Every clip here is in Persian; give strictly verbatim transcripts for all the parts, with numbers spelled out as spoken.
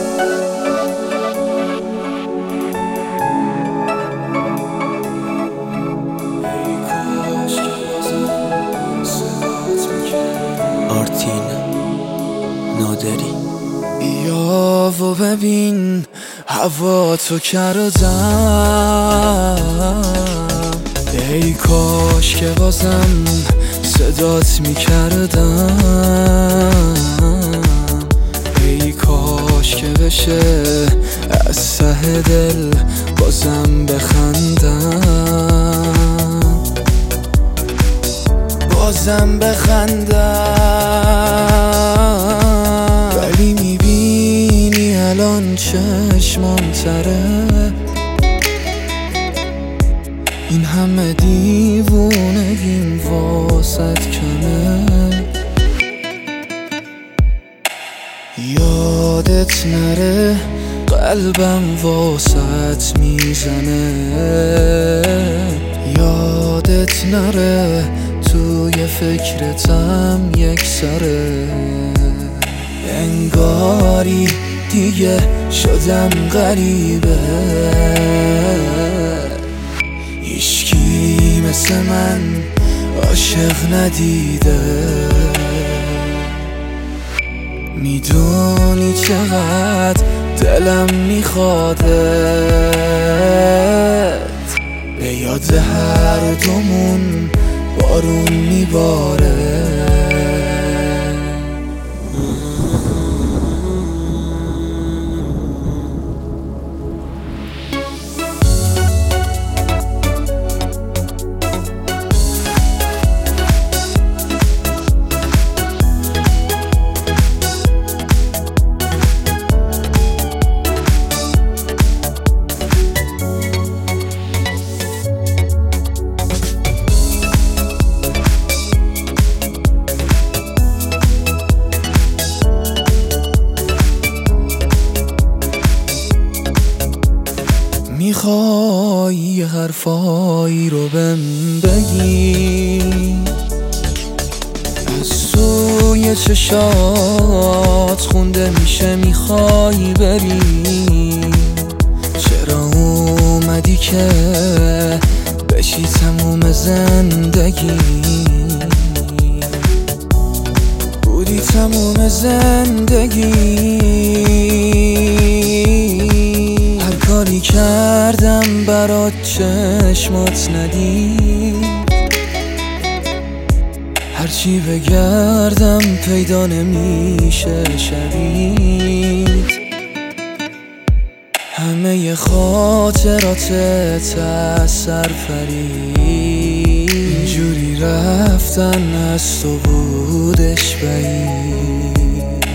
آرتین نادری. بیا و ببین هوا تو کردم، ای کاش که بازم صدات میکردم، ای کاش که بشه از ته دل بازم بخندم، بازم بخندم. ولی میبینی الان چشمام تره، این همه دیوونگیم واسط کمه. یادت نره قلبم واسط میزنه، یادت نره توی فکرتم یک سره. انگاری دیگه شدم غریبه، هیچکی مثل من عاشق ندیده. میدونی چقدر دلم میخوادت، به یاد هر دومون بارون میباره. میخوای یه حرفایی رو بهم بگی، از سوی چشات خونده میشه میخوای بری. چرا اومدی که بشی تموم زندگی، بودی تموم زندگی. کاری کردم برات چشمات ندید، هرچی بگردم پیدا نمیشه شبید. همه خاطراتت از سرفرید، اینجوری رفتن از تو بودش بعید.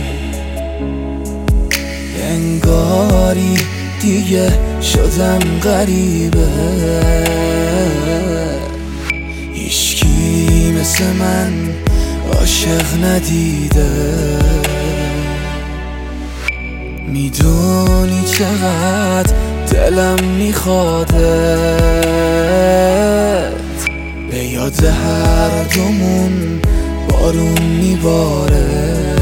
انگاری دیگه شدم غریبه، هیچکی مثل من عاشق ندیده. میدونی چقدر دلم میخوادت، به یاد هر دومون بارون میباره.